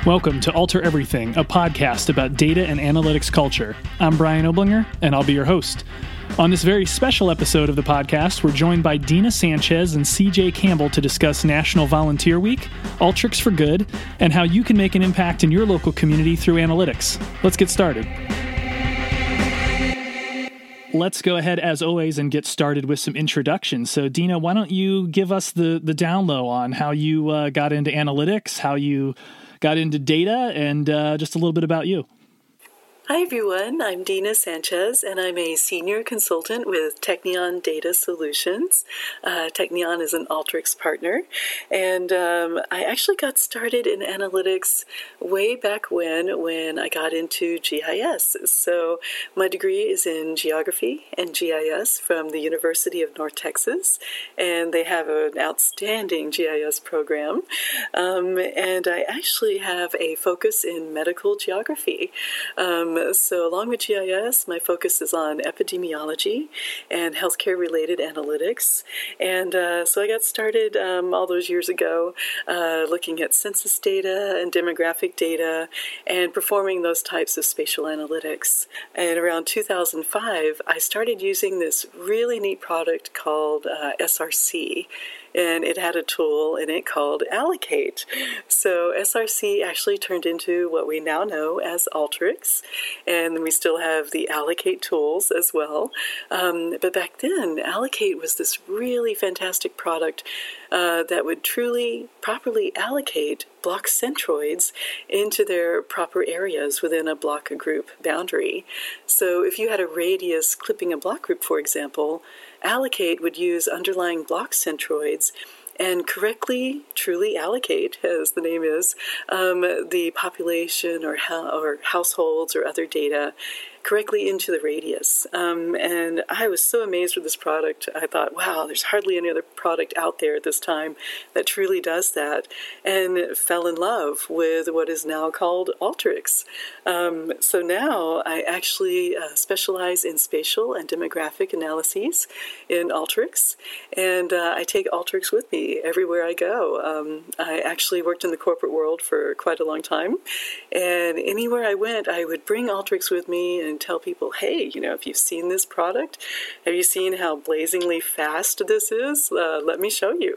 Welcome to Alter Everything, a podcast about data and analytics culture. I'm Brian Oblinger, and I'll be your host. On this very special episode of the podcast, we're joined by Dina Sanchez and CJ Campbell to discuss National Volunteer Week, Alteryx for Good, and how you can make an impact in your local community through analytics. Let's get started. Let's go ahead, as always, and get started with some introductions. So, Dina, why don't you give us the down low on how you got into analytics, how you got into data, and just a little bit about you. Hi, everyone. I'm Dina Sanchez, and I'm a senior consultant with Technion Data Solutions. Technion is an Alteryx partner, and I actually got started in analytics way back when I got into GIS. So my degree is in geography and GIS from the University of North Texas, and they have an outstanding GIS program. And I actually have a focus in medical geography. So along with GIS, my focus is on epidemiology and healthcare-related analytics. And so I got started all those years ago looking at census data and demographic data and performing those types of spatial analytics. And around 2005, I started using this really neat product called SRC. And it had a tool in it called Allocate. So SRC actually turned into what we now know as Alteryx, and we still have the Allocate tools as well. But back then, Allocate was this really fantastic product that would truly properly allocate block centroids into their proper areas within a block group boundary. So if you had a radius clipping a block group, for example, Allocate would use underlying block centroids and correctly, truly allocate, as the name is, the population or households or other data correctly into the radius. And I was so amazed with this product. I thought, wow, there's hardly any other product out there at this time that truly does that, and fell in love with what is now called Alteryx. So now I actually specialize in spatial and demographic analyses in Alteryx, and I take Alteryx with me everywhere I go. I actually worked in the corporate world for quite a long time, and anywhere I went, I would bring Alteryx with me and tell people, hey, if you've seen this product, have you seen how blazingly fast this is? Let me show you.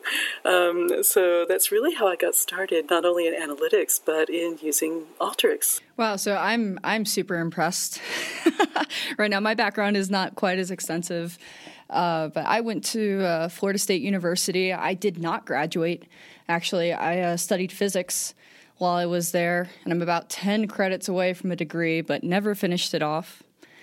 So that's really how I got started, not only in analytics, but in using Alteryx. Wow, so I'm super impressed. Right now, my background is not quite as extensive, but I went to Florida State University. I did not graduate. Actually, I studied physics while I was there, and I'm about 10 credits away from a degree, but never finished it off.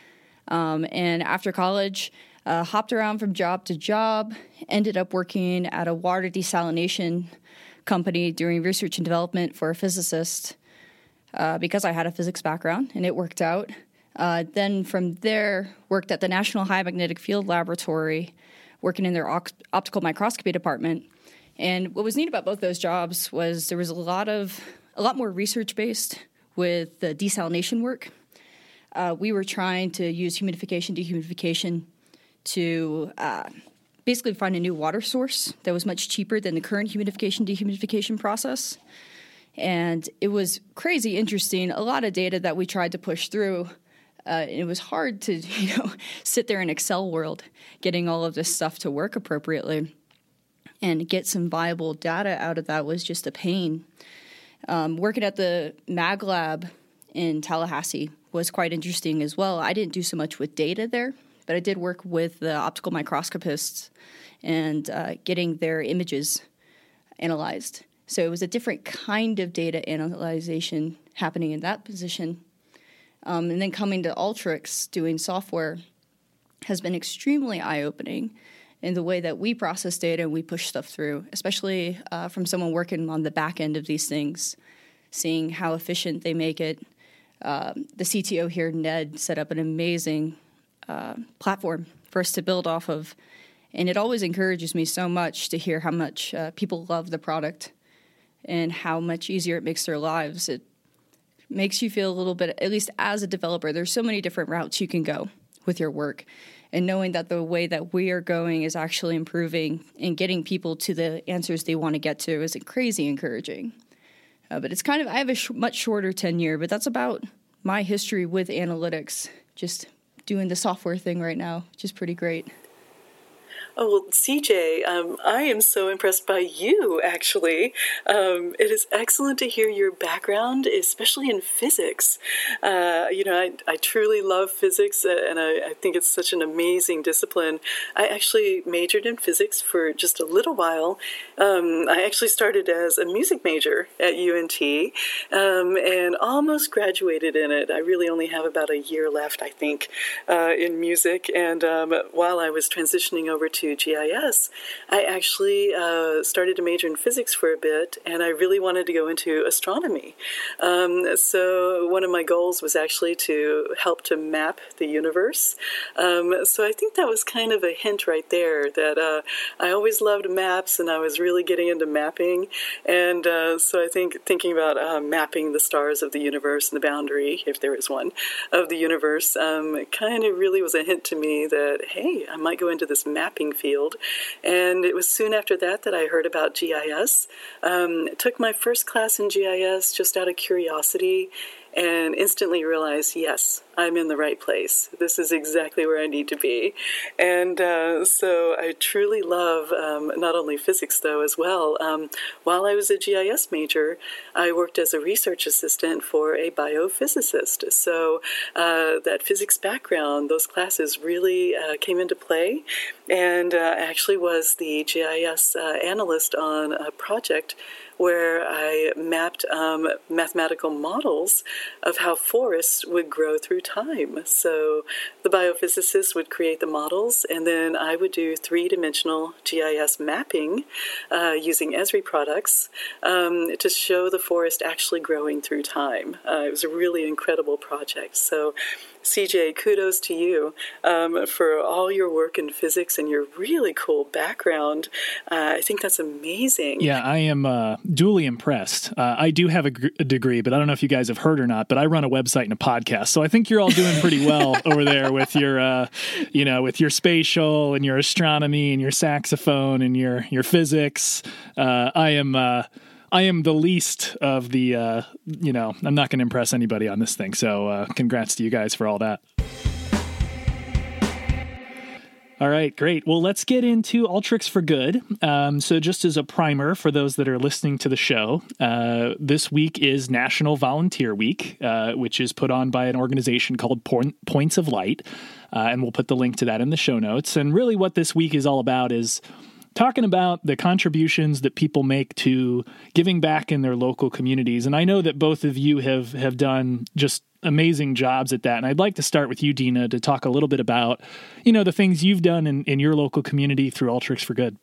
And after college, hopped around from job to job, ended up working at a water desalination company doing research and development for a physicist because I had a physics background, and it worked out. Then from there, worked at the National High Magnetic Field Laboratory, working in their optical microscopy department. And what was neat about both those jobs was there was a lot more research-based with the desalination work. We were trying to use humidification, dehumidification to basically find a new water source that was much cheaper than the current humidification, dehumidification process. And it was crazy interesting, a lot of data that we tried to push through. It was hard to, sit there in Excel world, getting all of this stuff to work appropriately. And get some viable data out of that was just a pain. Working at the Mag Lab in Tallahassee was quite interesting as well. I didn't do so much with data there, but I did work with the optical microscopists and getting their images analyzed. So it was a different kind of data analyzation happening in that position. And then coming to Alteryx, doing software, has been extremely eye-opening in the way that we process data and we push stuff through, especially from someone working on the back end of these things, seeing how efficient they make it. The CTO here, Ned, set up an amazing platform for us to build off of. And it always encourages me so much to hear how much people love the product and how much easier it makes their lives. It makes you feel a little bit, at least as a developer, there's so many different routes you can go with your work. And knowing that the way that we are going is actually improving and getting people to the answers they want to get to is crazy encouraging. But it's kind of, I have a much shorter tenure, but that's about my history with analytics, just doing the software thing right now, which is pretty great. Oh, well, CJ, I am so impressed by you, actually. It is excellent to hear your background, especially in physics. I truly love physics, and I think it's such an amazing discipline. I actually majored in physics for just a little while. I actually started as a music major at UNT and almost graduated in it. I really only have about a year left, I think, in music. And while I was transitioning over to GIS, I actually started to major in physics for a bit, and I really wanted to go into astronomy. So one of my goals was actually to help to map the universe. So I think that was kind of a hint right there that I always loved maps, and I was really getting into mapping. And so I think thinking about mapping the stars of the universe and the boundary, if there is one, of the universe, kind of really was a hint to me that, hey, I might go into this mapping field. And it was soon after that I heard about GIS. Took my first class in GIS just out of curiosity and instantly realized, yes, I'm in the right place. This is exactly where I need to be. And so I truly love not only physics, though, as well. While I was a GIS major, I worked as a research assistant for a biophysicist. So that physics background, those classes really came into play. And I actually was the GIS analyst on a project where I mapped mathematical models of how forests would grow through time. So the biophysicist would create the models, and then I would do three-dimensional GIS mapping using Esri products to show the forest actually growing through time. It was a really incredible project. So CJ, kudos to you for all your work in physics and your really cool background. I think that's amazing. Yeah, I am duly impressed. I do have a degree, but I don't know if you guys have heard or not, but I run a website and a podcast. So I think you're all doing pretty well over there with your, with your spatial and your astronomy and your saxophone and your physics. I am the least of the, I'm not going to impress anybody on this thing. So congrats to you guys for all that. All right, great. Well, let's get into Alteryx for Good. So just as a primer for those that are listening to the show, this week is National Volunteer Week, which is put on by an organization called Points of Light. And we'll put the link to that in the show notes. And really what this week is all about is talking about the contributions that people make to giving back in their local communities. And I know that both of you have done just amazing jobs at that. And I'd like to start with you, Dina, to talk a little bit about, the things you've done in your local community through Alteryx for Good.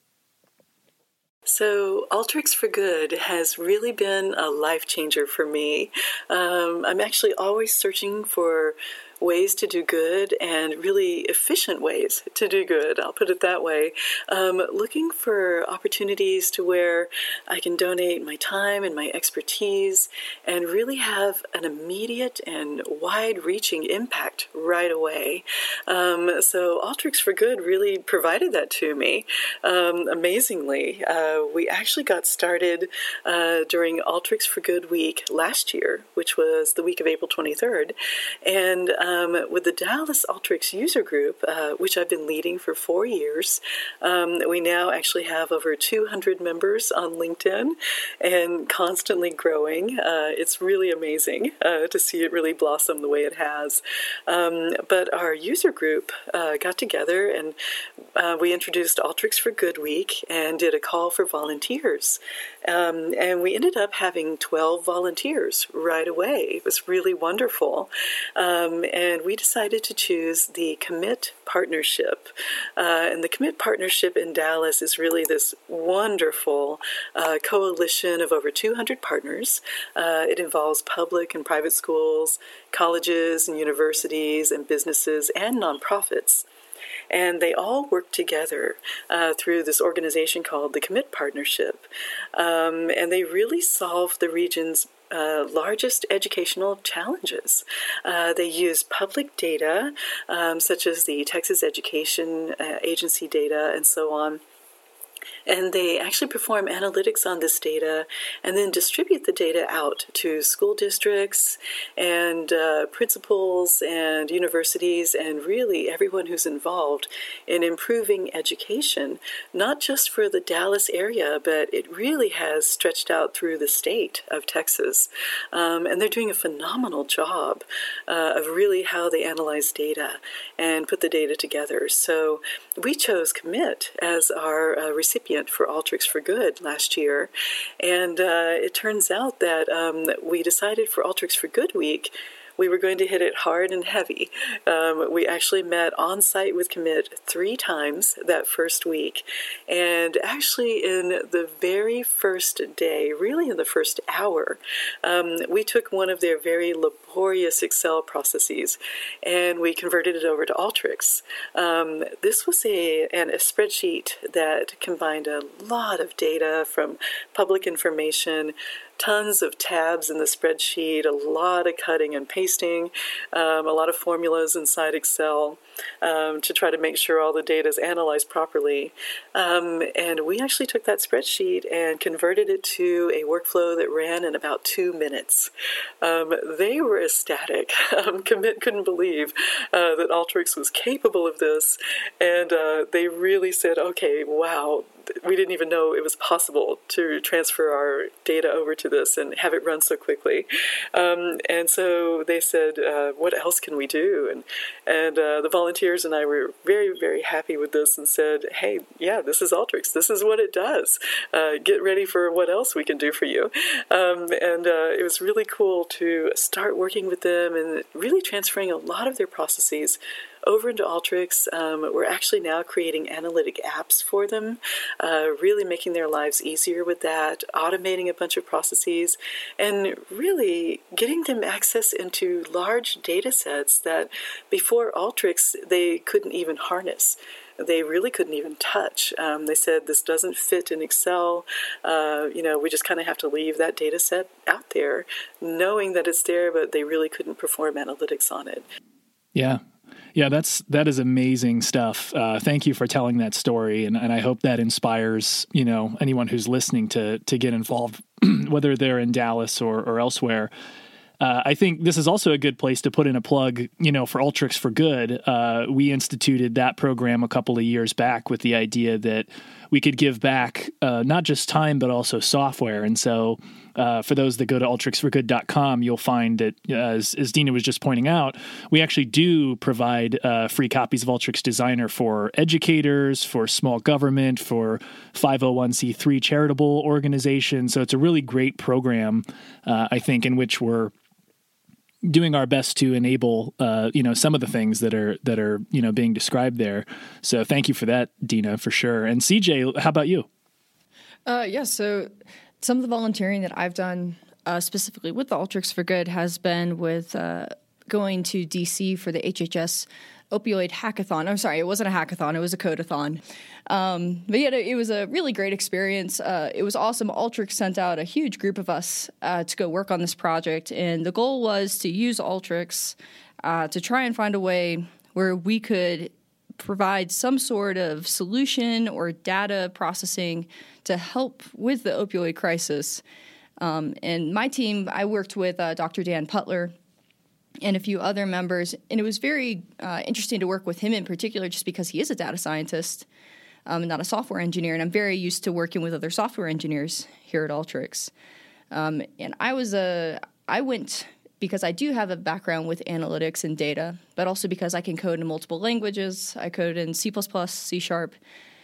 So Alteryx for Good has really been a life changer for me. I'm actually always searching for ways to do good and really efficient ways to do good. I'll put it that way. Looking for opportunities to where I can donate my time and my expertise and really have an immediate and wide-reaching impact right away. So Alteryx for Good really provided that to me. Amazingly, we actually got started during Alteryx for Good week last year, which was the week of April 23rd. And with the Dallas Alteryx user group, which I've been leading for 4 years, we now actually have over 200 members on LinkedIn and constantly growing. It's really amazing to see it really blossom the way it has. But our user group got together and we introduced Alteryx for Good week and did a call for volunteers. And we ended up having 12 volunteers right away. It was really wonderful. And we decided to choose the Commit Partnership. And the Commit Partnership in Dallas is really this wonderful coalition of over 200 partners. It involves public and private schools, colleges and universities and businesses and nonprofits. And they all work together through this organization called the Commit Partnership. And they really solve the region's largest educational challenges. They use public data, such as the Texas Education Agency data and so on, And they actually perform analytics on this data and then distribute the data out to school districts and principals and universities and really everyone who's involved in improving education, not just for the Dallas area, but it really has stretched out through the state of Texas. And they're doing a phenomenal job of really how they analyze data and put the data together. So we chose Commit as our recipient for Alteryx for Good last year. And it turns out that we decided for Alteryx for Good Week, we were going to hit it hard and heavy. We actually met on site with Commit 3 times that first week. And actually in the very first day, really in the first hour, we took one of their very laborious Excel processes and we converted it over to Alteryx. This was a spreadsheet that combined a lot of data from public information, tons of tabs in the spreadsheet, a lot of cutting and pasting, a lot of formulas inside Excel to try to make sure all the data is analyzed properly. And we actually took that spreadsheet and converted it to a workflow that ran in about 2 minutes. They were ecstatic. Commit couldn't believe that Alteryx was capable of this, and they really said, okay, wow, we didn't even know it was possible to transfer our data over to this and have it run so quickly. And so they said, what else can we do? And the volunteers and I were very, very happy with this and said, hey, yeah, this is Alteryx. This is what it does. Get ready for what else we can do for you. And it was really cool to start working with them and really transferring a lot of their processes over into Alteryx. We're actually now creating analytic apps for them, really making their lives easier with that, automating a bunch of processes, and really getting them access into large data sets that before Alteryx they couldn't even harness. They really couldn't even touch. They said this doesn't fit in Excel. We just kind of have to leave that data set out there, knowing that it's there, but they really couldn't perform analytics on it. Yeah. Yeah, that is amazing stuff. Thank you for telling that story, and I hope that inspires anyone who's listening to get involved, whether they're in Dallas or elsewhere. I think this is also a good place to put in a plug, for Alteryx for Good. We instituted that program a couple of years back with the idea that we could give back not just time, but also software. And so for those that go to alteryxforgood.com, you'll find that, as Dina was just pointing out, we actually do provide free copies of Alteryx Designer for educators, for small government, for 501c3 charitable organizations. So it's a really great program, I think, in which we're doing our best to enable, some of the things that are being described there. So thank you for that, Dina, for sure. And CJ, how about you? So some of the volunteering that I've done specifically with the Alteryx for Good has been with going to DC for the HHS opioid hackathon. I'm sorry, it wasn't a hackathon, it was a codathon. But yeah, it was a really great experience. It was awesome. Alteryx sent out a huge group of us to go work on this project, and the goal was to use Alteryx to try and find a way where we could provide some sort of solution or data processing to help with the opioid crisis. And my team, I worked with Dr. Dan Putler and a few other members, and it was very interesting to work with him in particular just because he is a data scientist and not a software engineer, and I'm very used to working with other software engineers here at Alteryx. And I went because I do have a background with analytics and data, but also because I can code in multiple languages. I code in C++, C#, JavaScript,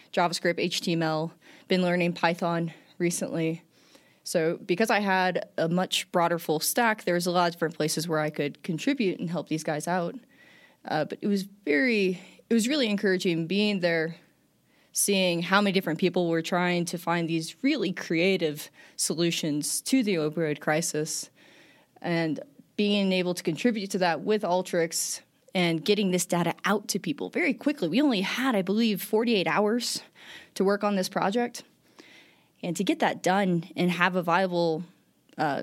HTML, been learning Python recently. So because I had a much broader full stack, there's a lot of different places where I could contribute and help these guys out. But it was really encouraging being there, seeing how many different people were trying to find these really creative solutions to the opioid crisis, and being able to contribute to that with Alteryx and getting this data out to people very quickly. We only had, I believe, 48 hours to work on this project. And to get that done and have a viable a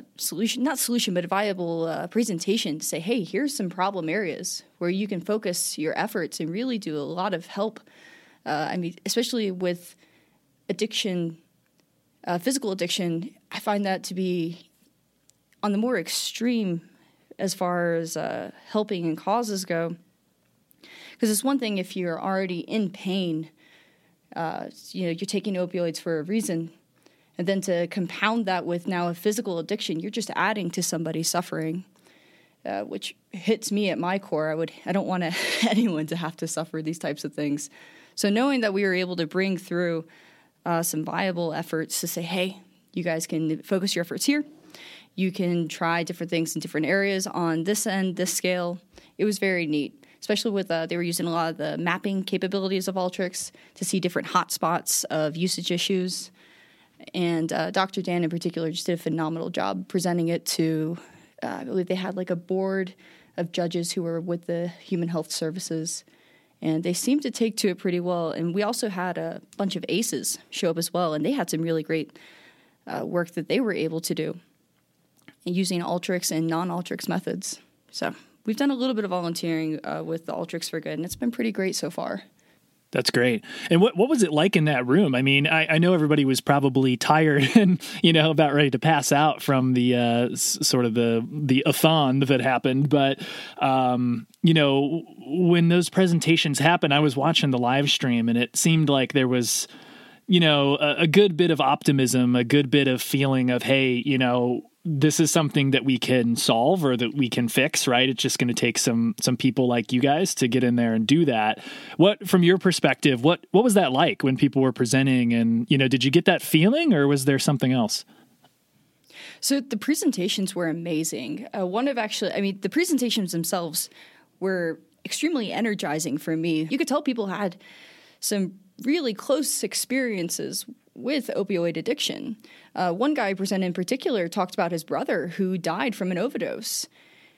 viable presentation to say, hey, here's some problem areas where you can focus your efforts and really do a lot of help. Especially with addiction, physical addiction, I find that to be on the more extreme as far as helping and causes go. Because it's one thing if you're already in pain, you're taking opioids for a reason, and then to compound that with now a physical addiction, you're just adding to somebody's suffering, which hits me at my core. I don't want anyone to have to suffer these types of things. So knowing that we were able to bring through some viable efforts to say, hey, you guys can focus your efforts here. You can try different things in different areas on this end, this scale. It was very neat. Especially with, they were using a lot of the mapping capabilities of Alteryx to see different hotspots of usage issues. And Dr. Dan in particular just did a phenomenal job presenting it to, I believe they had like a board of judges who were with the Human Health Services. And they seemed to take to it pretty well. And we also had a bunch of ACEs show up as well. And they had some really great work that they were able to do using Alteryx and non-Alteryx methods. So we've done a little bit of volunteering with the Alteryx for Good, and it's been pretty great so far. That's great. And what was it like in that room? I mean, I know everybody was probably tired and, about ready to pass out from the sort of the a-thon that happened. But, when those presentations happened, I was watching the live stream and it seemed like there was, a good bit of optimism, a good bit of feeling of, hey, this is something that we can solve or that we can fix, right? It's just going to take some people like you guys to get in there and do that. What, from your perspective, what was that like when people were presenting? And, did you get that feeling or was there something else? So the presentations were amazing. The presentations themselves were extremely energizing for me. You could tell people had some really close experiences with opioid addiction. One guy presented in particular talked about his brother who died from an overdose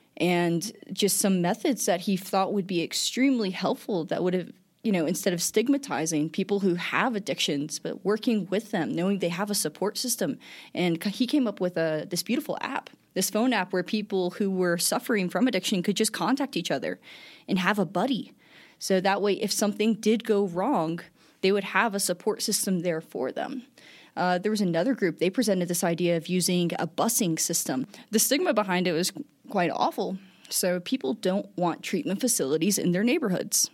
and just some methods that he thought would be extremely helpful that would have, instead of stigmatizing people who have addictions, but working with them, knowing they have a support system. And he came up with this beautiful app, this phone app where people who were suffering from addiction could just contact each other and have a buddy. So that way, if something did go wrong, they would have a support system there for them. There was another group, they presented this idea of using a busing system. The stigma behind it was quite awful. So people don't want treatment facilities in their neighborhoods.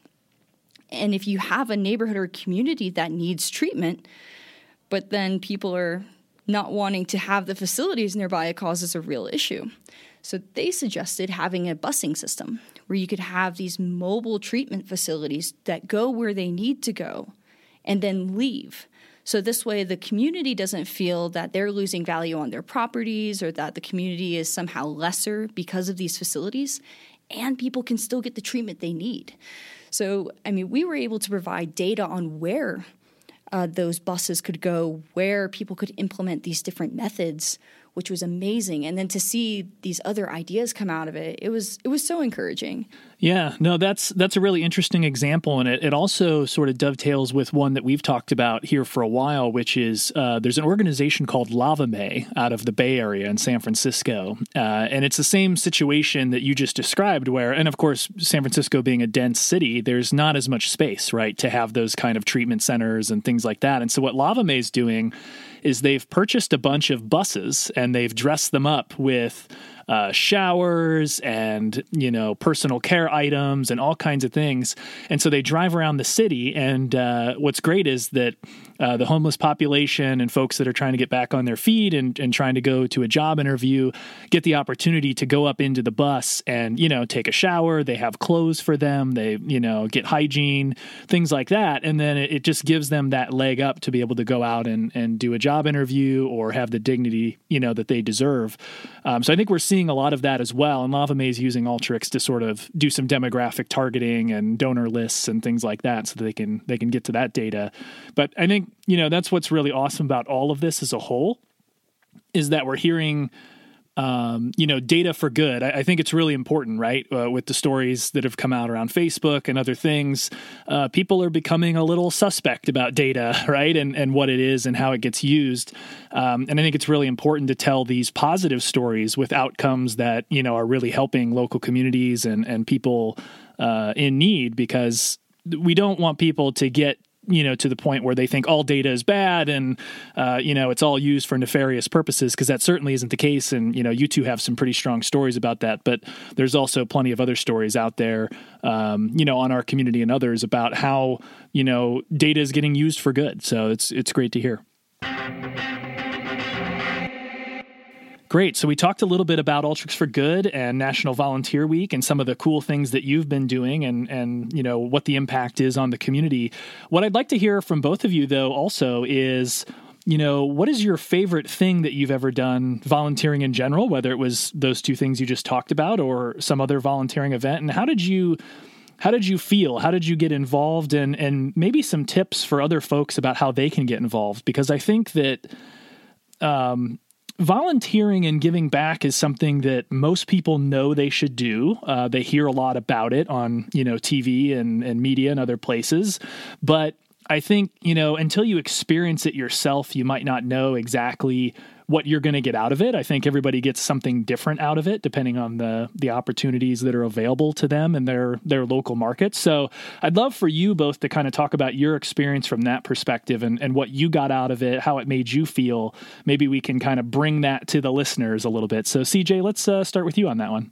And if you have a neighborhood or community that needs treatment, but then people are not wanting to have the facilities nearby, it causes a real issue. So they suggested having a busing system where you could have these mobile treatment facilities that go where they need to go and then leave. So this way the community doesn't feel that they're losing value on their properties or that the community is somehow lesser because of these facilities, and people can still get the treatment they need. So, we were able to provide data on where those buses could go, where people could implement these different methods, which was amazing. And then to see these other ideas come out of it, it was so encouraging. Yeah, no, that's a really interesting example. And it also sort of dovetails with one that we've talked about here for a while, which is there's an organization called LavaMe out of the Bay Area in San Francisco. And it's the same situation that you just described where, and of course, San Francisco being a dense city, there's not as much space, right, to have those kind of treatment centers and things like that. And so what LavaMe is doing is they've purchased a bunch of buses and they've dressed them up with showers and, personal care items and all kinds of things. And so they drive around the city. And what's great is that the homeless population and folks that are trying to get back on their feet and trying to go to a job interview get the opportunity to go up into the bus and, take a shower. They have clothes for them. They, get hygiene, things like that. And then it just gives them that leg up to be able to go out and do a job interview or have the dignity, that they deserve. So I think we're seeing a lot of that as well. And LavaMe is using Alteryx to sort of do some demographic targeting and donor lists and things like that so that they can get to that data. But I think, that's what's really awesome about all of this as a whole is that we're hearing, data for good. I think it's really important, right? With the stories that have come out around Facebook and other things, people are becoming a little suspect about data, right? And what it is and how it gets used. And I think it's really important to tell these positive stories with outcomes that, are really helping local communities and people in need, because we don't want people to get to the point where they think all data is bad and, it's all used for nefarious purposes, because that certainly isn't the case. And, you two have some pretty strong stories about that, but there's also plenty of other stories out there, on our community and others about how, data is getting used for good. So it's great to hear. Great. So we talked a little bit about Alteryx for Good and National Volunteer Week and some of the cool things that you've been doing and what the impact is on the community. What I'd like to hear from both of you, though, also is, what is your favorite thing that you've ever done volunteering in general, whether it was those two things you just talked about or some other volunteering event? And how did you feel? How did you get involved? And maybe some tips for other folks about how they can get involved? Because I think that volunteering and giving back is something that most people know they should do. They hear a lot about it on, TV and media and other places. But I think, until you experience it yourself, you might not know exactly what you're going to get out of it. I think everybody gets something different out of it, depending on the opportunities that are available to them in their local markets. So I'd love for you both to kind of talk about your experience from that perspective and what you got out of it, how it made you feel. Maybe we can kind of bring that to the listeners a little bit. So CJ, let's start with you on that one.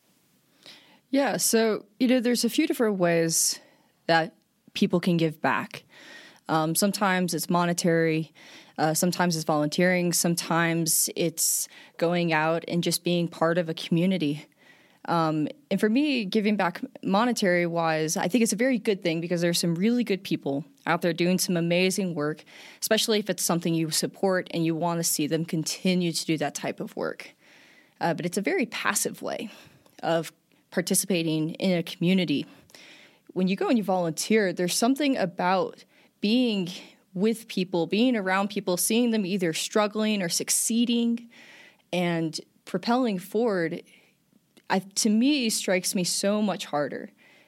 Yeah. So, there's a few different ways that people can give back. Sometimes it's monetary. Sometimes it's volunteering. Sometimes it's going out and just being part of a community. And for me, giving back monetary-wise, I think it's a very good thing because there's some really good people out there doing some amazing work, especially if it's something you support and you want to see them continue to do that type of work. But it's a very passive way of participating in a community. When you go and you volunteer, there's something about being with people, being around people, seeing them either struggling or succeeding and propelling forward, to me, strikes me so much harder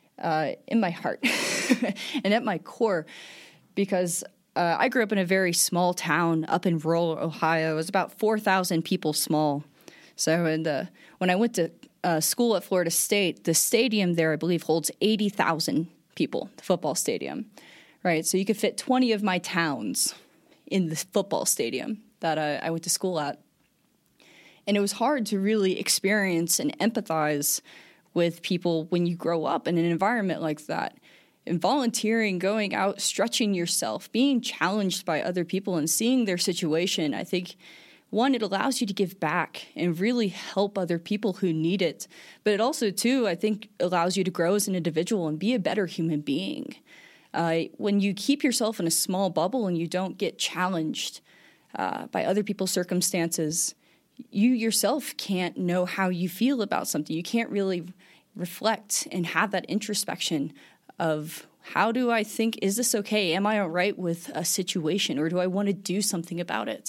in my heart and at my core, because I grew up in a very small town up in rural Ohio. It was about 4,000 people small. So when I went to school at Florida State, the stadium there, I believe, holds 80,000 people, the football stadium. Right, so you could fit 20 of my towns in the football stadium that I went to school at. And it was hard to really experience and empathize with people when you grow up in an environment like that. And volunteering, going out, stretching yourself, being challenged by other people and seeing their situation, I think, one, it allows you to give back and really help other people who need it. But it also, too, I think, allows you to grow as an individual and be a better human being. When you keep yourself in a small bubble and you don't get challenged by other people's circumstances, you yourself can't know how you feel about something. You can't really reflect and have that introspection of, how do I think, is this okay? Am I all right with a situation, or do I want to do something about it?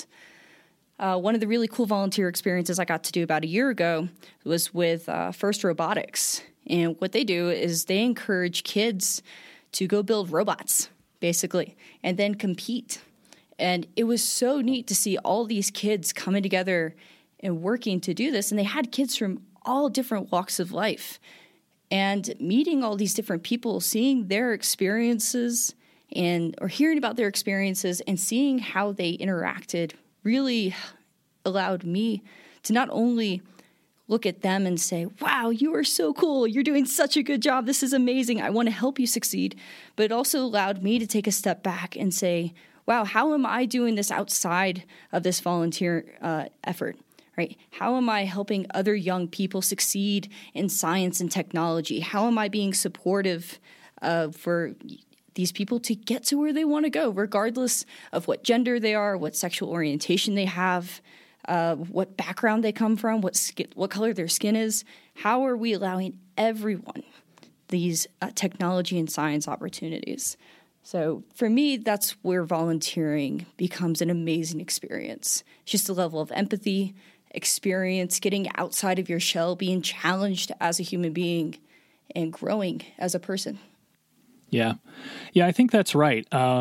One of the really cool volunteer experiences I got to do about a year ago was with First Robotics. And what they do is they encourage kids to go build robots, basically, and then compete. And it was so neat to see all these kids coming together and working to do this. And they had kids from all different walks of life. And meeting all these different people, seeing their experiences or hearing about their experiences and seeing how they interacted really allowed me to not only look at them and say, wow, you are so cool. You're doing such a good job. This is amazing. I want to help you succeed. But it also allowed me to take a step back and say, wow, how am I doing this outside of this volunteer effort? Right? How am I helping other young people succeed in science and technology? How am I being supportive for these people to get to where they want to go, regardless of what gender they are, what sexual orientation they have, what background they come from, what color their skin is? How are we allowing everyone these technology and science opportunities? So for me, that's where volunteering becomes an amazing experience. It's just a level of empathy, experience, getting outside of your shell, being challenged as a human being, and growing as a person. Yeah, I think that's right.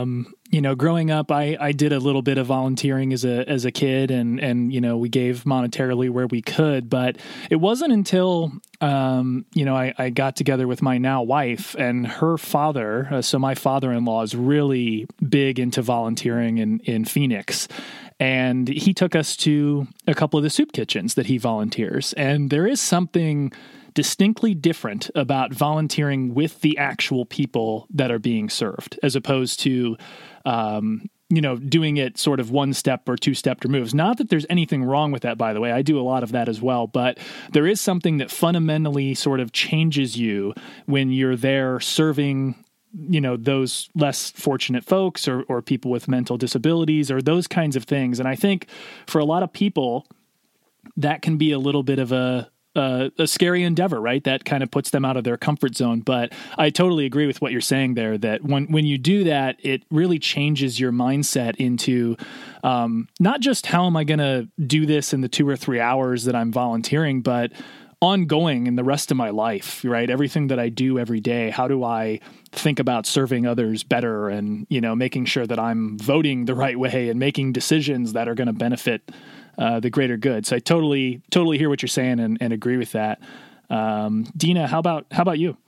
growing up, I did a little bit of volunteering as a kid, and we gave monetarily where we could, but it wasn't until I got together with my now wife and her father. So my father-in-law is really big into volunteering in Phoenix. And he took us to a couple of the soup kitchens that he volunteers. And there is something distinctly different about volunteering with the actual people that are being served, as opposed to, doing it sort of one step or two step removes. Not that there's anything wrong with that, by the way. I do a lot of that as well. But there is something that fundamentally sort of changes you when you're there serving those less fortunate folks or people with mental disabilities or those kinds of things. And I think for a lot of people, that can be a little bit of a scary endeavor, right? That kind of puts them out of their comfort zone. But I totally agree with what you're saying there, that when you do that, it really changes your mindset into not just how am I going to do this in the 2 or 3 hours that I'm volunteering, but ongoing in the rest of my life, right? Everything that I do every day, how do I think about serving others better and, making sure that I'm voting the right way and making decisions that are going to benefit the greater good. So I totally hear what you're saying and agree with that. Dina, how about you?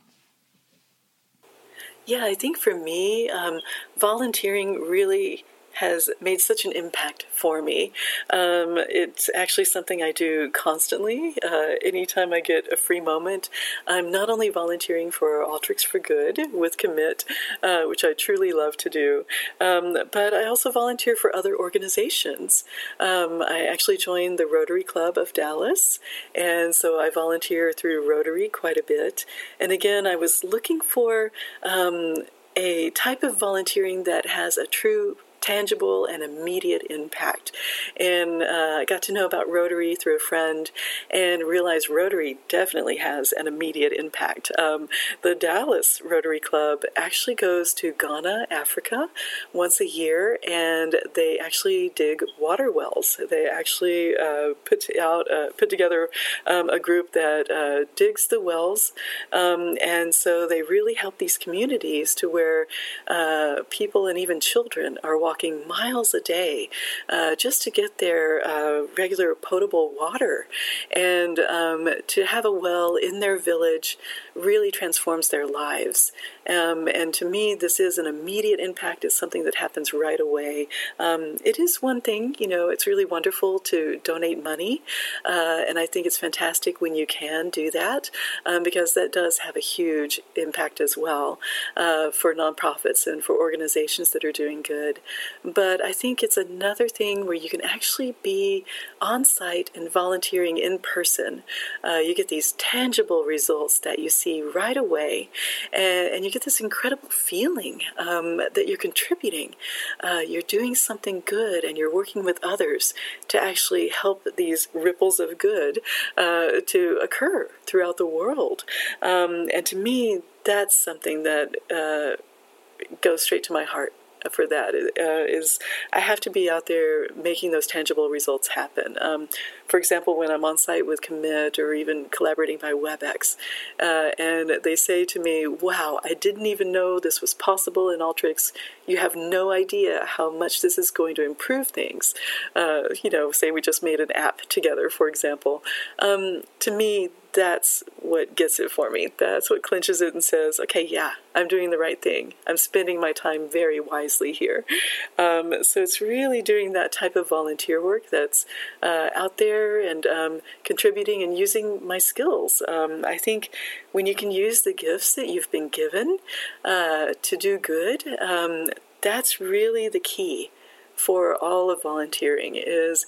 Yeah, I think for me, volunteering really has made such an impact for me. It's actually something I do constantly. Anytime I get a free moment, I'm not only volunteering for Alteryx for Good with Commit, which I truly love to do, but I also volunteer for other organizations. I actually joined the Rotary Club of Dallas, and so I volunteer through Rotary quite a bit. And again, I was looking for a type of volunteering that has a true tangible and immediate impact. And I got to know about Rotary through a friend and realized Rotary definitely has an immediate impact. The Dallas Rotary Club actually goes to Ghana, Africa, once a year, and they actually dig water wells. They actually put together a group that digs the wells, and so they really help these communities to where people and even children are walking miles a day just to get their regular potable water. And to have a well in their village really transforms their lives. And to me, this is an immediate impact. It's something that happens right away. It is one thing, it's really wonderful to donate money. And I think it's fantastic when you can do that because that does have a huge impact as well for nonprofits and for organizations that are doing good. But I think it's another thing where you can actually be on site and volunteering in person. You get these tangible results that you see right away, and you get this incredible feeling that you're contributing. You're doing something good, and you're working with others to actually help these ripples of good to occur throughout the world. And to me, that's something that goes straight to my heart. For that is I have to be out there making those tangible results happen. For example, when I'm on site with Commit or even collaborating by WebEx, and they say to me, wow, I didn't even know this was possible in Alteryx. You have no idea how much this is going to improve things. Say we just made an app together, for example. To me, that's what gets it for me. That's what clinches it and says, okay, yeah, I'm doing the right thing. I'm spending my time very wisely here. So it's really doing that type of volunteer work that's out there and contributing and using my skills. I think when you can use the gifts that you've been given to do good, that's really the key for all of volunteering is,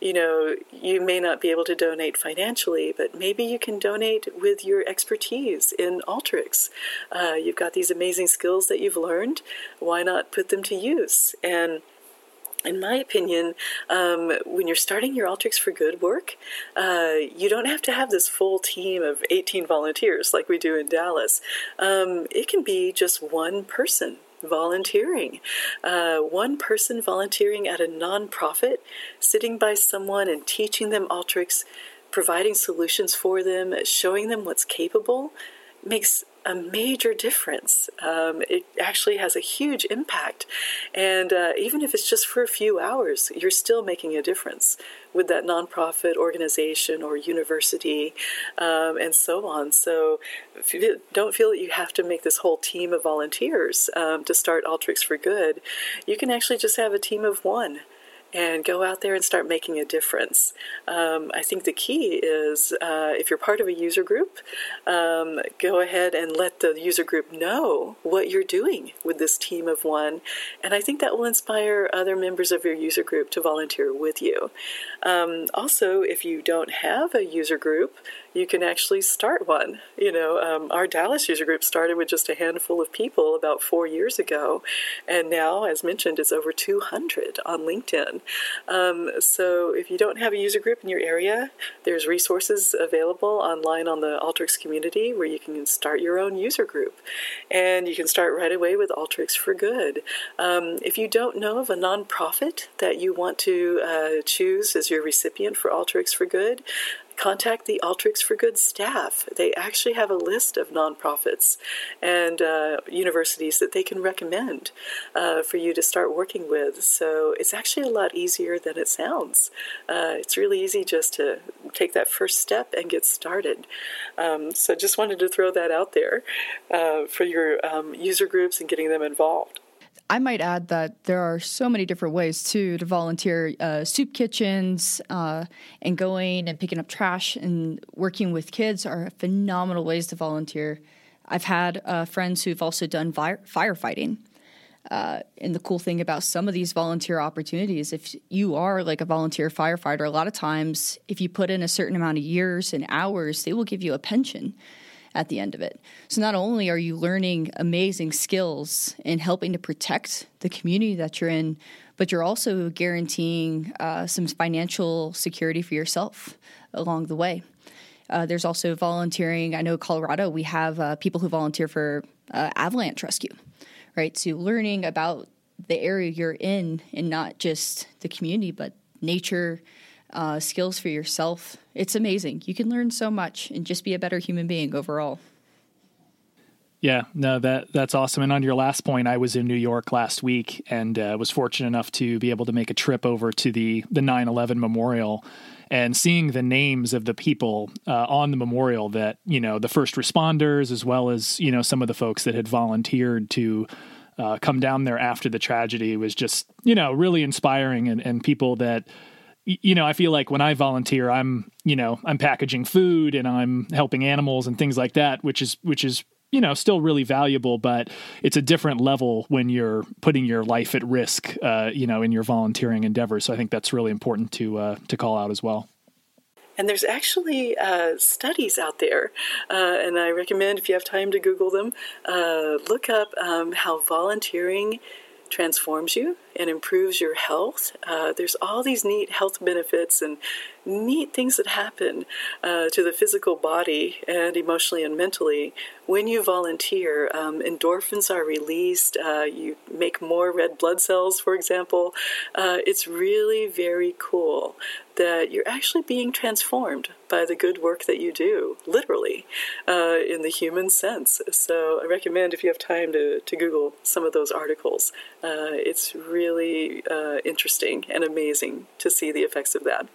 you may not be able to donate financially, but maybe you can donate with your expertise in Alteryx. You've got these amazing skills that you've learned. Why not put them to use? And in my opinion, when you're starting your Alteryx for Good work, you don't have to have this full team of 18 volunteers like we do in Dallas. It can be just one person volunteering. One person volunteering at a nonprofit, sitting by someone and teaching them Alteryx, providing solutions for them, showing them what's capable, makes a major difference. It actually has a huge impact. And even if it's just for a few hours, you're still making a difference with that nonprofit organization or university, and so on. So don't feel that you have to make this whole team of volunteers to start Alteryx for Good. You can actually just have a team of one and go out there and start making a difference. I think the key is if you're part of a user group, go ahead and let the user group know what you're doing with this team of one. And I think that will inspire other members of your user group to volunteer with you. Also, if you don't have a user group, you can actually start one. Our Dallas user group started with just a handful of people about 4 years ago, and now, as mentioned, it's over 200 on LinkedIn. So if you don't have a user group in your area, there's resources available online on the Alteryx community where you can start your own user group, and you can start right away with Alteryx for Good. If you don't know of a nonprofit that you want to choose as your recipient for Alteryx for Good, contact the Alteryx for Good staff. They actually have a list of nonprofits and universities that they can recommend for you to start working with. So it's actually a lot easier than it sounds. It's really easy just to take that first step and get started. So just wanted to throw that out there for your user groups and getting them involved. I might add that there are so many different ways, too, to volunteer. Soup kitchens and going and picking up trash and working with kids are phenomenal ways to volunteer. I've had friends who've also done firefighting. And the cool thing about some of these volunteer opportunities, if you are like a volunteer firefighter, a lot of times if you put in a certain amount of years and hours, they will give you a pension at the end of it. So not only are you learning amazing skills in helping to protect the community that you're in, but you're also guaranteeing some financial security for yourself along the way. There's also volunteering. I know Colorado, we have people who volunteer for avalanche rescue, right? So learning about the area you're in and not just the community, but nature, skills for yourself. It's amazing. You can learn so much and just be a better human being overall. Yeah, no, that's awesome. And on your last point, I was in New York last week and was fortunate enough to be able to make a trip over to the 9/11 memorial and seeing the names of the people on the memorial that, the first responders, as well as, some of the folks that had volunteered to come down there after the tragedy was just, really inspiring and people that, I feel like when I volunteer, I'm packaging food and I'm helping animals and things like that, which is, still really valuable, but it's a different level when you're putting your life at risk, in your volunteering endeavors. So I think that's really important to call out as well. And there's actually studies out there, and I recommend if you have time to Google them, look up how volunteering transforms you and improves your health. There's all these neat health benefits and neat things that happen to the physical body and emotionally and mentally when you volunteer. Endorphins are released. You make more red blood cells, for example. It's really very cool that you're actually being transformed by the good work that you do, literally, in the human sense. So I recommend if you have time to Google some of those articles. It's really interesting and amazing to see the effects of that.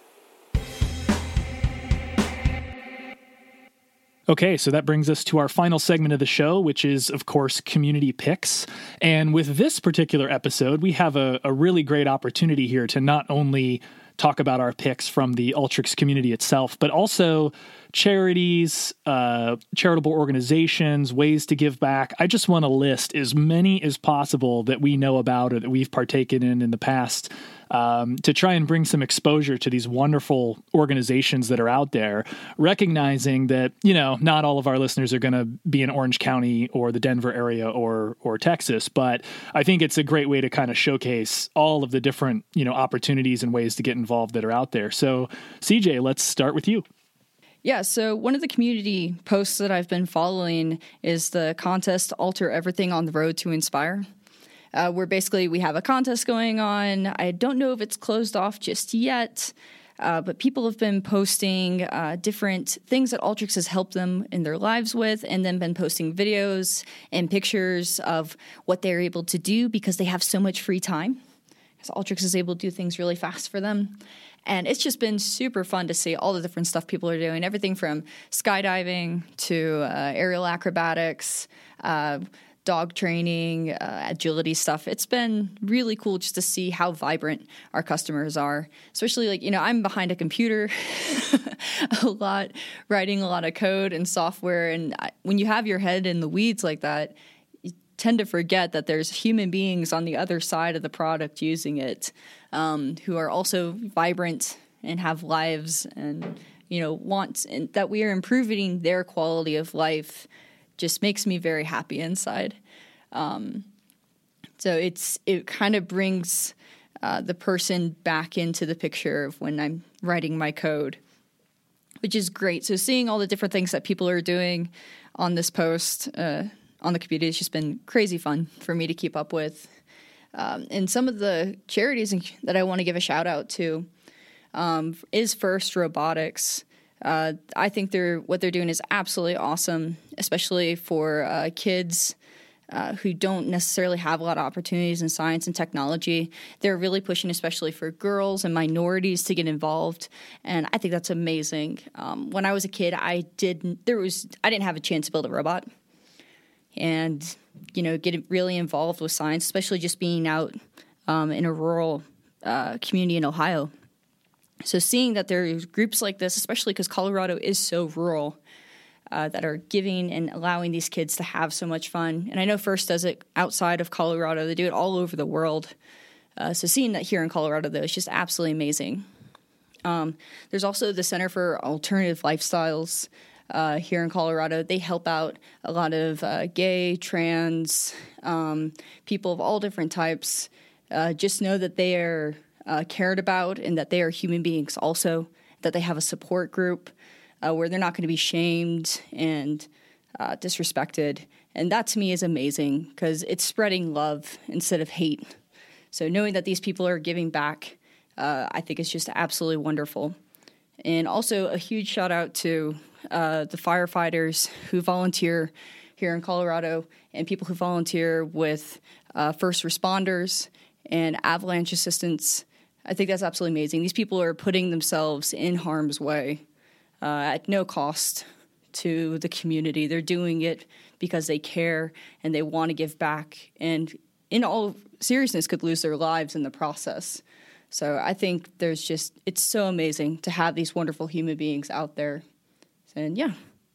Okay, so that brings us to our final segment of the show, which is, of course, Community Picks. And with this particular episode, we have a really great opportunity here to not only talk about our picks from the Alteryx community itself, but also charities, charitable organizations, ways to give back. I just want to list as many as possible that we know about or that we've partaken in the past, to try and bring some exposure to these wonderful organizations that are out there, recognizing that, not all of our listeners are going to be in Orange County or the Denver area or Texas, but I think it's a great way to kind of showcase all of the different, opportunities and ways to get involved that are out there. So CJ, let's start with you. Yeah, so one of the community posts that I've been following is the contest Alter Everything on the Road to Inspire. Where basically we have a contest going on. I don't know if it's closed off just yet, But people have been posting different things that Alteryx has helped them in their lives with, and then been posting videos and pictures of what they're able to do because they have so much free time. Because Alteryx is able to do things really fast for them. And it's just been super fun to see all the different stuff people are doing, everything from skydiving to aerial acrobatics, dog training, agility stuff. It's been really cool just to see how vibrant our customers are, especially I'm behind a computer a lot, writing a lot of code and software. And when you have your head in the weeds like that, you tend to forget that there's human beings on the other side of the product using it, who are also vibrant and have lives and, want, and that we are improving their quality of life just makes me very happy inside. So it kind of brings the person back into the picture of when I'm writing my code, which is great. So seeing all the different things that people are doing on this post on the community has just been crazy fun for me to keep up with. And some of the charities that I want to give a shout out to is First Robotics. I think what they're doing is absolutely awesome, especially for kids who don't necessarily have a lot of opportunities in science and technology. They're really pushing, especially for girls and minorities, to get involved, and I think that's amazing. When I was a kid, I didn't have a chance to build a robot, and get really involved with science, especially just being out in a rural community in Ohio. So seeing that there are groups like this, especially because Colorado is so rural, that are giving and allowing these kids to have so much fun. And I know First does it outside of Colorado. They do it all over the world. So seeing that here in Colorado, though, is just absolutely amazing. There's also the Center for Alternative Lifestyles here in Colorado. They help out a lot of gay, trans, people of all different types. Just know that they are cared about and that they are human beings also, that they have a support group where they're not going to be shamed and disrespected. And that to me is amazing because it's spreading love instead of hate. So knowing that these people are giving back, I think is just absolutely wonderful. And also a huge shout out to the firefighters who volunteer here in Colorado and people who volunteer with first responders and avalanche assistance. I think that's absolutely amazing. These people are putting themselves in harm's way at no cost to the community. They're doing it because they care and they want to give back, and in all seriousness could lose their lives in the process. So I think it's so amazing to have these wonderful human beings out there. And yeah,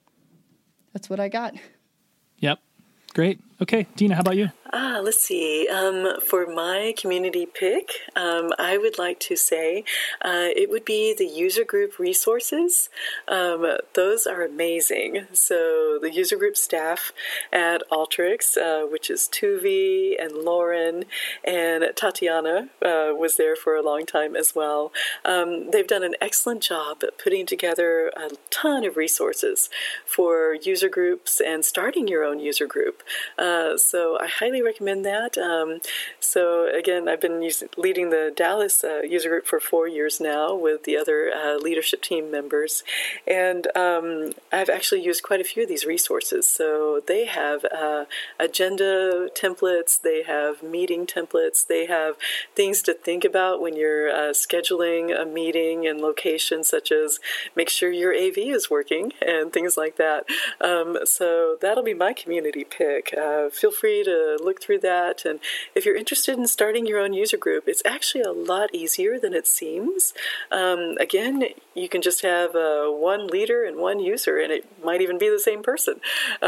that's what I got. Yep. Great. Okay, Dina, how about you? Let's see. For my community pick, I would like to say it would be the user group resources. Those are amazing. So the user group staff at Alteryx, which is Tuvi and Lauren and Tatiana was there for a long time as well. They've done an excellent job at putting together a ton of resources for user groups and starting your own user group. So I highly recommend that. So again, I've been leading the Dallas user group for 4 years now with the other leadership team members. And I've actually used quite a few of these resources. So they have agenda templates, they have meeting templates, they have things to think about when you're scheduling a meeting and locations, such as make sure your AV is working and things like that. So that'll be my community pick. Feel free to look through that. And if you're interested in starting your own user group, it's actually a lot easier than it seems. Again, you can just have one leader and one user, and it might even be the same person.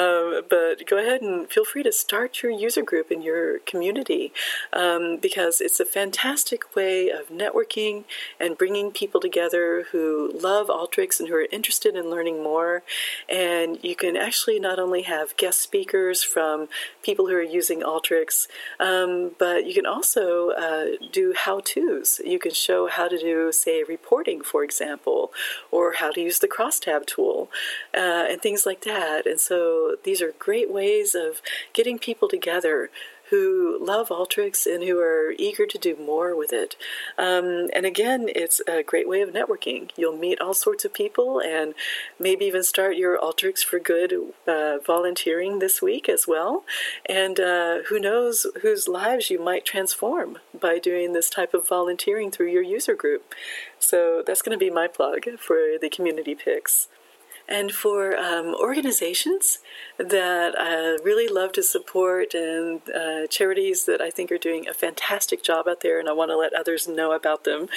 But go ahead and feel free to start your user group in your community because it's a fantastic way of networking and bringing people together who love Alteryx and who are interested in learning more. And you can actually not only have guest speakers from people who are using Alteryx, but you can also do how-tos. You can show how to do, say, reporting, for example, or how to use the crosstab tool, and things like that. And so these are great ways of getting people together who love Alteryx and who are eager to do more with it. And again, it's a great way of networking. You'll meet all sorts of people and maybe even start your Alteryx for Good volunteering this week as well. And who knows whose lives you might transform by doing this type of volunteering through your user group. So that's going to be my plug for the community picks. And for organizations that I really love to support and charities that I think are doing a fantastic job out there and I want to let others know about them,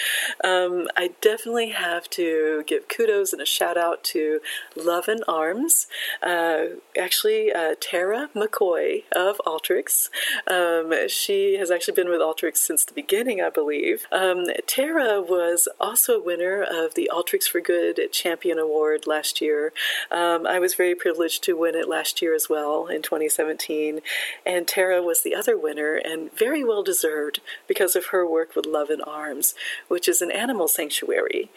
I definitely have to give kudos and a shout out to Love and Arms. Actually, Tara McCoy of Alteryx. She has actually been with Alteryx since the beginning, I believe. Tara was also a winner of the Alteryx for Good Champion Award last year. I was very privileged to win it last year as well in 2017, and Tara was the other winner, and very well deserved because of her work with Love and Arms, which is an animal sanctuary.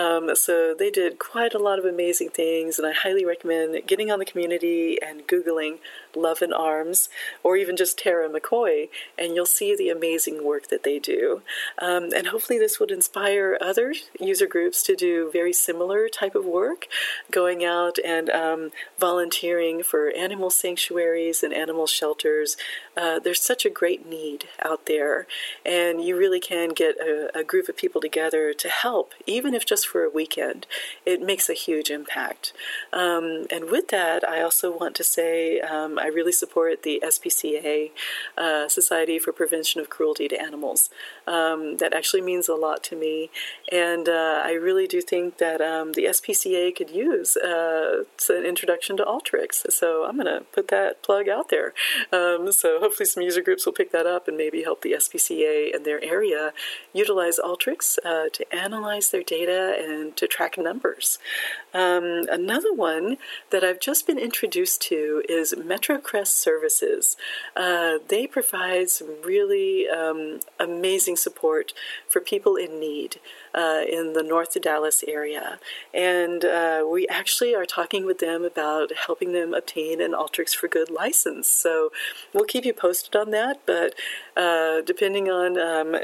So they did quite a lot of amazing things, and I highly recommend getting on the community and Googling Love and Arms, or even just Tara McCoy, and you'll see the amazing work that they do. And hopefully this would inspire other user groups to do very similar type of work, going out and volunteering for animal sanctuaries and animal shelters. There's such a great need out there, and you really can get a group of people together to help, even if just for a weekend. It makes a huge impact. And with that, I also want to say I really support the SPCA, Society for Prevention of Cruelty to Animals. That actually means a lot to me, and I really do think that the SPCA could use an introduction to Alteryx. So I'm going to put that plug out there. So hopefully some user groups will pick that up and maybe help the SPCA in their area utilize Alteryx to analyze their data and to track numbers. Another one that I've just been introduced to is MetroCrest Services. They provide some really amazing support for people in need in the North Dallas area. And we actually are talking with them about helping them obtain an Alteryx for Good license. So we'll keep you posted on that, but depending on,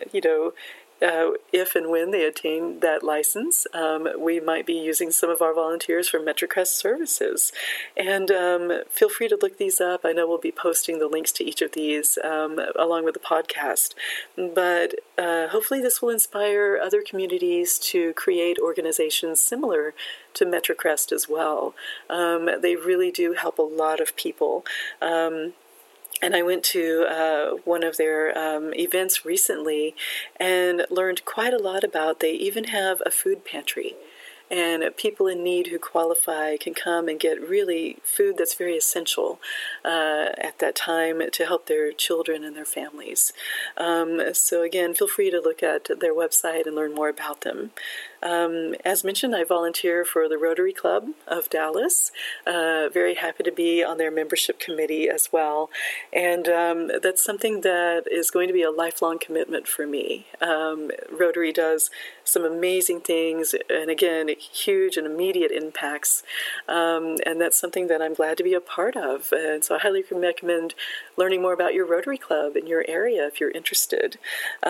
if and when they attain that license, we might be using some of our volunteers for MetroCrest Services. And feel free to look these up. I know we'll be posting the links to each of these along with the podcast. But hopefully this will inspire other communities to create organizations similar to MetroCrest as well. They really do help a lot of people. And I went to one of their events recently and learned quite a lot about, they even have a food pantry. And people in need who qualify can come and get really food that's very essential at that time to help their children and their families. So again, feel free to look at their website and learn more about them. As mentioned, I volunteer for the Rotary Club of Dallas. Very happy to be on their membership committee as well. And that's something that is going to be a lifelong commitment for me. Rotary does some amazing things, and again, huge and immediate impacts. And that's something that I'm glad to be a part of. And so I highly recommend learning more about your Rotary Club in your area if you're interested.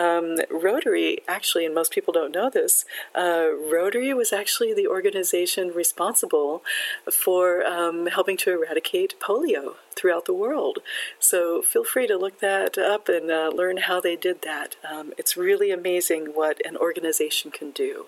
Rotary, actually, and most people don't know this, Rotary was actually the organization responsible for helping to eradicate polio throughout the world. So feel free to look that up and learn how they did that. It's really amazing what an organization can do.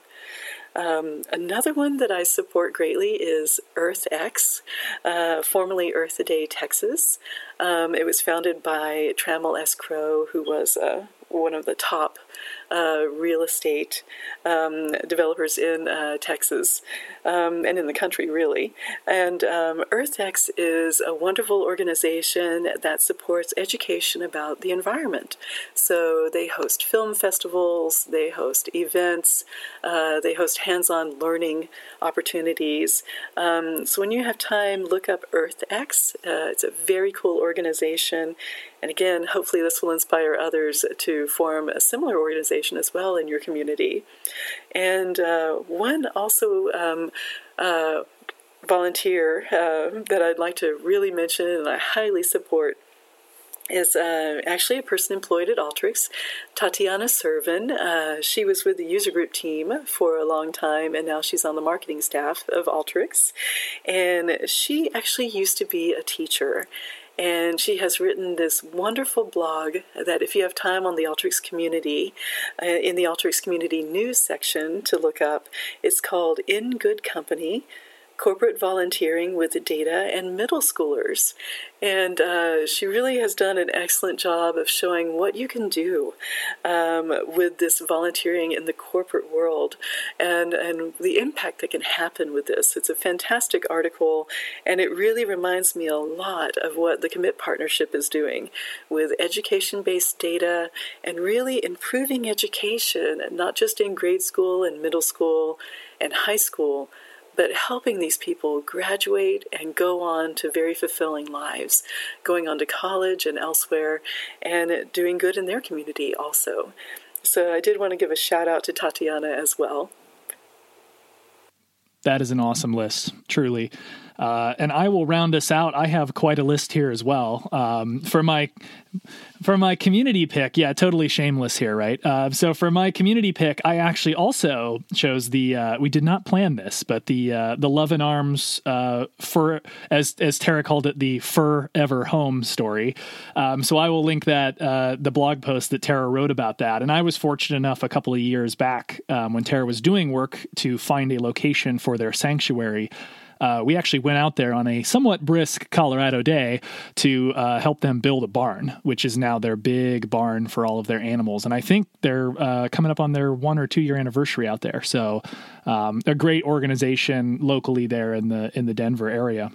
Another one that I support greatly is EarthX, formerly Earth a Day Texas. It was founded by Trammell S. Crow, who was one of the top real estate developers in Texas and in the country, really. And EarthX is a wonderful organization that supports education about the environment. So they host film festivals, they host events, they host hands-on learning opportunities. So when you have time, look up EarthX. It's a very cool organization. And again, hopefully this will inspire others to form a similar organization as well in your community. And one also volunteer that I'd like to really mention and I highly support is actually a person employed at Alteryx, Tatiana Servin. She was with the user group team for a long time, and now she's on the marketing staff of Alteryx. And she actually used to be a teacher. And she has written this wonderful blog that if you have time on the Alteryx community, in the Alteryx community news section to look up, it's called In Good Company, Corporate Volunteering with Data and Middle Schoolers. And she really has done an excellent job of showing what you can do with this volunteering in the corporate world and the impact that can happen with this. It's a fantastic article, and it really reminds me a lot of what the Commit Partnership is doing with education-based data and really improving education, not just in grade school and middle school and high school, but helping these people graduate and go on to very fulfilling lives, going on to college and elsewhere, and doing good in their community also. So I did want to give a shout out to Tatiana as well. That is an awesome list, truly. And I will round us out. I have quite a list here as well. For my community pick, yeah, totally shameless here, right? So for my community pick, I actually also chose we did not plan this, but the Love and Arms fur, as Tara called it, the Forever Home story. So I will link that the blog post that Tara wrote about that. And I was fortunate enough a couple of years back when Tara was doing work to find a location for their sanctuary. We actually went out there on a somewhat brisk Colorado day to help them build a barn, which is now their big barn for all of their animals. And I think they're coming up on their 1 or 2 year anniversary out there. So a great organization locally there in the Denver area.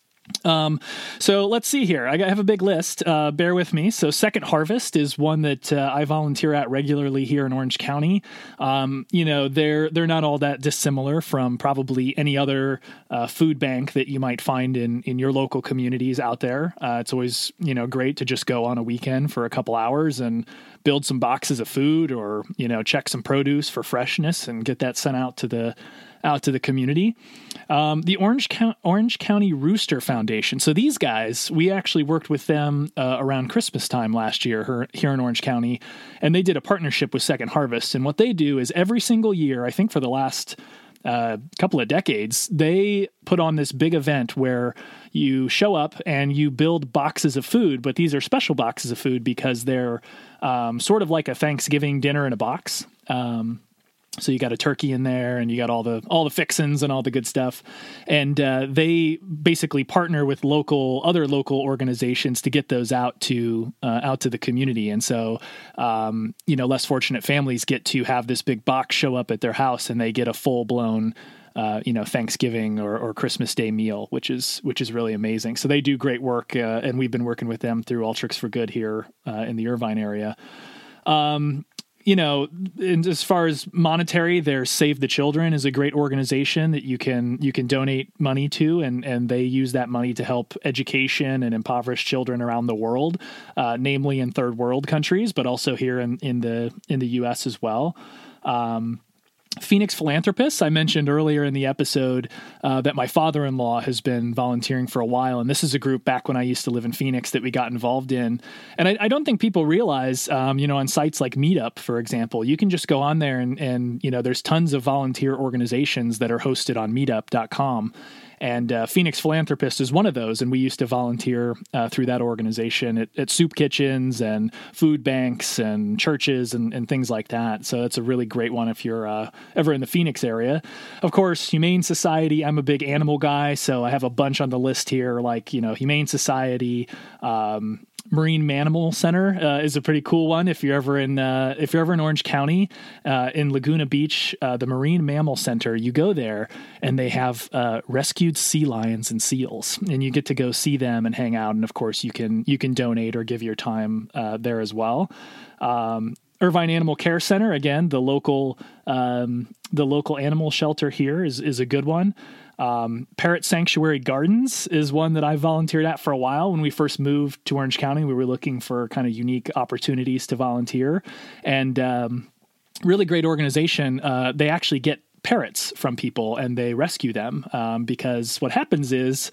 So let's see here. I have a big list. Bear with me. So Second Harvest is one that I volunteer at regularly here in Orange County. They're not all that dissimilar from probably any other food bank that you might find in your local communities out there. It's always, great to just go on a weekend for a couple hours and build some boxes of food or, check some produce for freshness and get that sent out to the community. The Orange County Rooster Foundation. So these guys, we actually worked with them around Christmas time last year here in Orange County, and they did a partnership with Second Harvest. And what they do is every single year, I think for the last couple of decades, they put on this big event where you show up and you build boxes of food, but these are special boxes of food because they're sort of like a Thanksgiving dinner in a box. So you got a turkey in there, and you got all the fixins and all the good stuff, and they basically partner with other local organizations to get those out to the community. And so, less fortunate families get to have this big box show up at their house, and they get a full blown, Thanksgiving or Christmas Day meal, which is really amazing. So they do great work, and we've been working with them through Alteryx for Good here in the Irvine area. And as far as monetary, there's Save the Children is a great organization that you can donate money to, and they use that money to help education and impoverished children around the world, namely in third world countries, but also here in the U.S. as well. Phoenix Philanthropists, I mentioned earlier in the episode that my father-in-law has been volunteering for a while, and this is a group back when I used to live in Phoenix that we got involved in. And I don't think people realize, on sites like Meetup, for example, you can just go on there and there's tons of volunteer organizations that are hosted on meetup.com. And Phoenix Philanthropist is one of those, and we used to volunteer through that organization at soup kitchens and food banks and churches and things like that. So that's a really great one if you're ever in the Phoenix area. Of course, Humane Society, I'm a big animal guy, so I have a bunch on the list here, like, Humane Society, Marine Mammal Center is a pretty cool one. If you're ever in Orange County, in Laguna Beach, the Marine Mammal Center, you go there and they have rescued sea lions and seals, and you get to go see them and hang out. And of course, you can donate or give your time there as well. Irvine Animal Care Center, again, the local animal shelter here is a good one. Parrot Sanctuary Gardens is one that I volunteered at for a while. When we first moved to Orange County, we were looking for kind of unique opportunities to volunteer, and really great organization. They actually get parrots from people and they rescue them because what happens is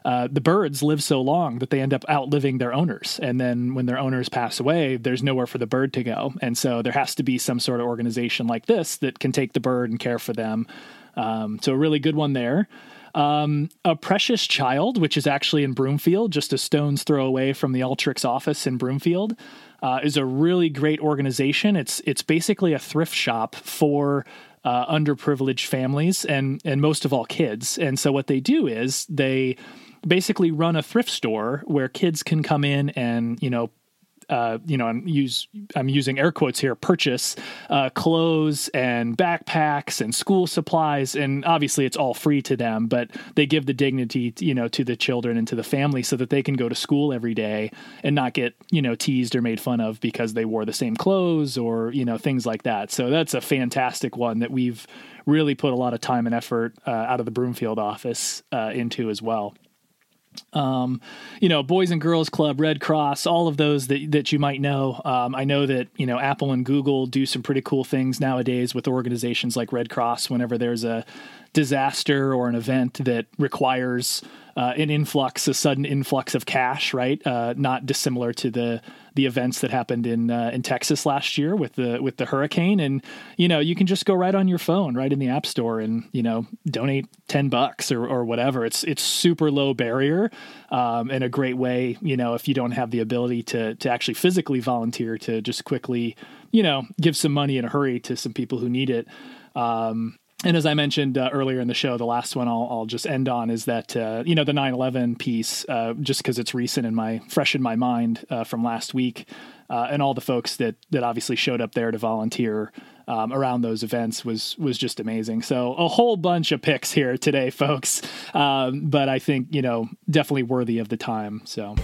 the birds live so long that they end up outliving their owners. And then when their owners pass away, there's nowhere for the bird to go. And so there has to be some sort of organization like this that can take the bird and care for them. So a really good one there. A Precious Child, which is actually in Broomfield, just a stone's throw away from the Alteryx office in Broomfield, is a really great organization. It's basically a thrift shop for underprivileged families and most of all kids. And so what they do is they basically run a thrift store where kids can come in and, I'm using air quotes here, purchase clothes and backpacks and school supplies. And obviously it's all free to them, but they give the dignity, to the children and to the family so that they can go to school every day and not get, teased or made fun of because they wore the same clothes or, things like that. So that's a fantastic one that we've really put a lot of time and effort out of the Broomfield office into as well. Boys and Girls Club, Red Cross, all of those that you might know. I know that, Apple and Google do some pretty cool things nowadays with organizations like Red Cross whenever there's a disaster or an event that requires a sudden influx of cash, right? Not dissimilar to the events that happened in Texas last year with the hurricane. And, you can just go right on your phone, right in the App Store and, donate $10 or whatever. It's super low barrier and a great way, if you don't have the ability to actually physically volunteer to just quickly, give some money in a hurry to some people who need it. And as I mentioned earlier in the show, the last one I'll just end on is that, the 9/11 piece, just because it's fresh in my mind from last week, and all the folks that obviously showed up there to volunteer around those events was just amazing. So a whole bunch of picks here today, folks, but I think, definitely worthy of the time. So.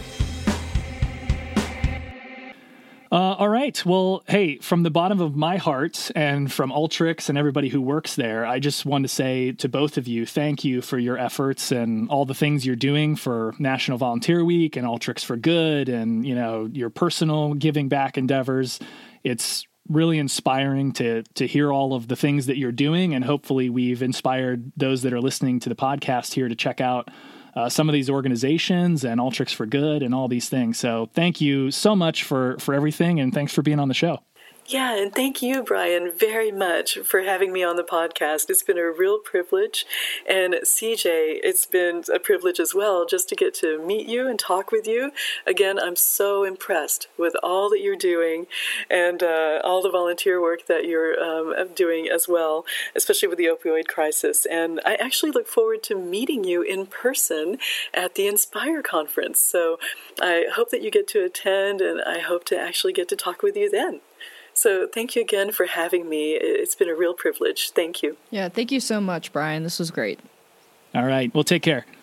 All right. Well, hey, from the bottom of my heart and from Alteryx and everybody who works there, I just want to say to both of you, thank you for your efforts and all the things you're doing for National Volunteer Week and Alteryx for Good and, your personal giving back endeavors. It's really inspiring to hear all of the things that you're doing. And hopefully we've inspired those that are listening to the podcast here to check out some of these organizations and Alteryx for Good and all these things. So thank you so much for everything. And thanks for being on the show. Yeah, and thank you, Brian, very much for having me on the podcast. It's been a real privilege. And CJ, it's been a privilege as well just to get to meet you and talk with you. Again, I'm so impressed with all that you're doing and all the volunteer work that you're doing as well, especially with the opioid crisis. And I actually look forward to meeting you in person at the Inspire conference. So I hope that you get to attend, and I hope to actually get to talk with you then. So thank you again for having me. It's been a real privilege. Thank you. Yeah, thank you so much, Brian. This was great. All right. Well, take care.